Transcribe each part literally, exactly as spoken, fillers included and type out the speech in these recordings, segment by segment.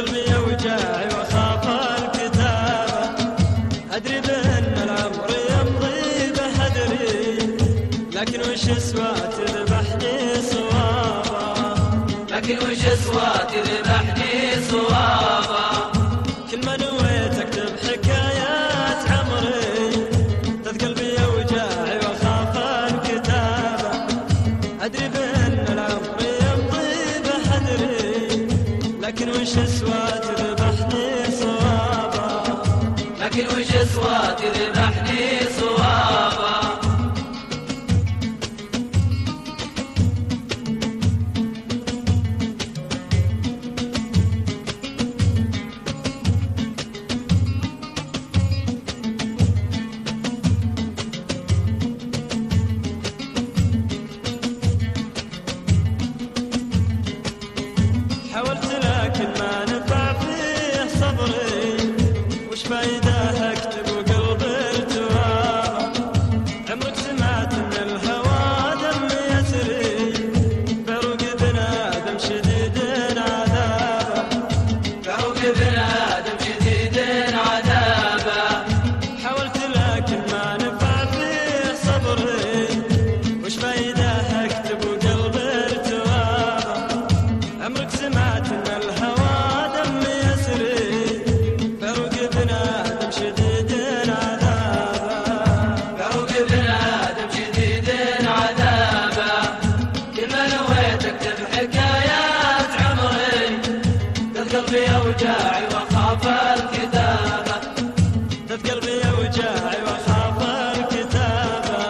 قلبي وجاعي وخاف الكتابة، أدري بأن العمر يمضي بحذري، لكن وش أسوى تذبحني صوابا، لكن وش أسوى تذبحني صوابا. كل ما نويت أكتب حكايات عمري، تذ قلبي وجاعي وخاف الكتابة، أدري بأن العمر يمضي بحذري، لكن وش أسوى تذبحني صوابا، لكن وش أسوى تذبحني صوابا. حاولت لكن ما نفع فيه صبري، وش فايدة أكتب وقلبي ارتوى، عمرك سمعت من الهوى دم يسري، فاروق ابن آدم شديد عذابه، فاروق ابن آدم شديد عذابه. حاولت لكن ما نفع فيه صبري، وش فايدة أكتب وقلبي ارتوى، عمرك سمعت من الهوى دم يسري، فاروق ابن آدم شديد عذابه، فاروق ابن آدم شديد عذابه. كل ما نويت أكتب حكايات عمري، تذ قلبي أوجاعي وأخاف الكتابة، تذ قلبي وجاعي وخاف الكتابة.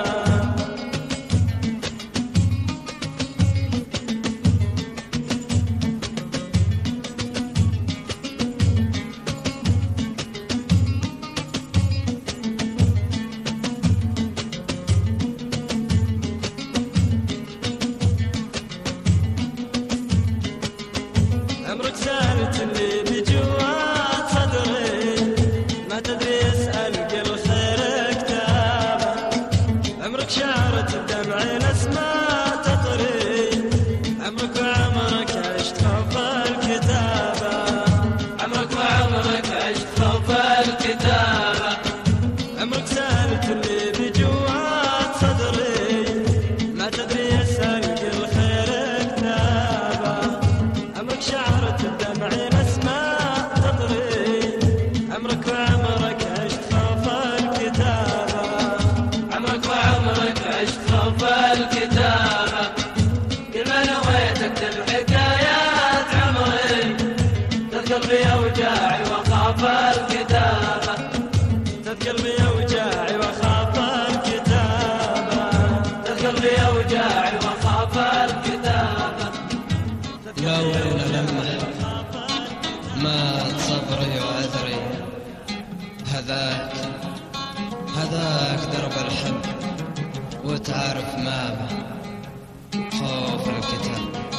عمرك سألتني بجوات صدري، ما تدري اسأل قل خير كتابه، عمرك شعرت الدمع الأسماء تطري، عمرك وعمرك عشت خوف الكتابة، عمرك وعمرك عشت خوف الكتابة. عمرك سألتني بجوات صدري، ما تدري اسأل قل خير كتابه، عمرك شعرت الدمع الأسماء تطري، عمرك وعمرك عشت خوف الكتابة، عمرك وعمرك عشت خوف الكتابة. كل ما نويت أكتب حكايات عمري، تذ قلبي أوجاعي وأخاف الكتابة، تذ قلبي وجاعي وخاف الكتابة، تذ قلبي أوجاعي وأخاف الكتابة. يا ويل لمح مات صبري وعذري، هذاك هذاك درب الحب، وتعرف ما به خوف الكتاب.